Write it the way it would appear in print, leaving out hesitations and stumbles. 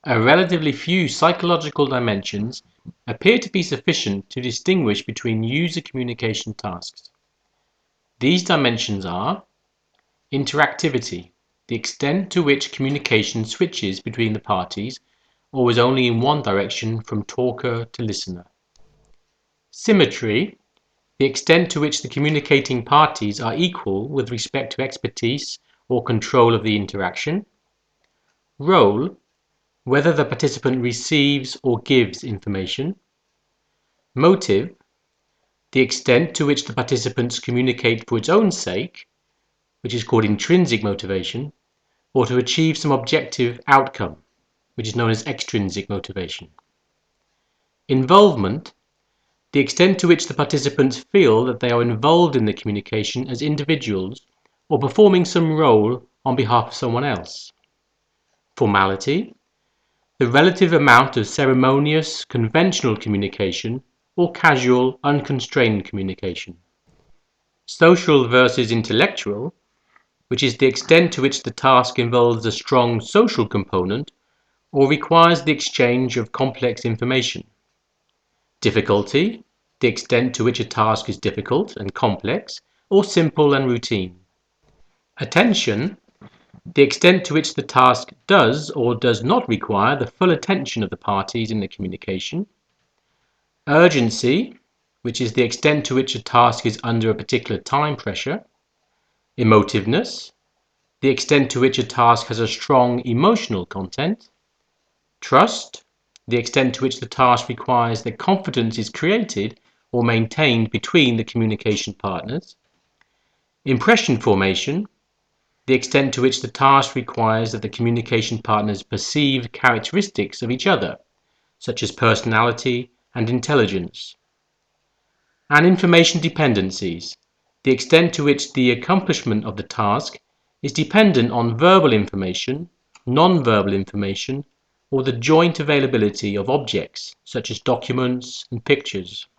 relatively few psychological dimensions appear to be sufficient to distinguish between user communication tasks. These dimensions are interactivity, the extent to which communication switches between the parties or is only in one direction from talker to listener. Symmetry, the extent to which the communicating parties are equal with respect to expertise or control of the interaction. Role, whether the participant receives or gives information. Motive, the extent to which the participants communicate for its own sake, which is called intrinsic motivation, or to achieve some objective outcome, which is known as extrinsic motivation. Involvement, the extent to which the participants feel that they are involved in the communication as individuals or performing some role on behalf of someone else. Formality, the relative amount of ceremonious, conventional communication or casual, unconstrained communication. Social versus intellectual, which is the extent to which the task involves a strong social component or requires the exchange of complex information. Difficulty, the extent to which a task is difficult and complex or simple and routine. Attention, the extent to which the task does or does not require the full attention of the parties in the communication. Urgency, which is the extent to which a task is under a particular time pressure. Emotiveness, the extent to which a task has a strong emotional content. Trust, the extent to which the task requires that confidence is created or maintained between the communication partners. Impression formation, the extent to which the task requires that the communication partners perceive characteristics of each other, such as personality and intelligence. And information dependencies, the extent to which the accomplishment of the task is dependent on verbal information, non-verbal information, or the joint availability of objects such as documents and pictures.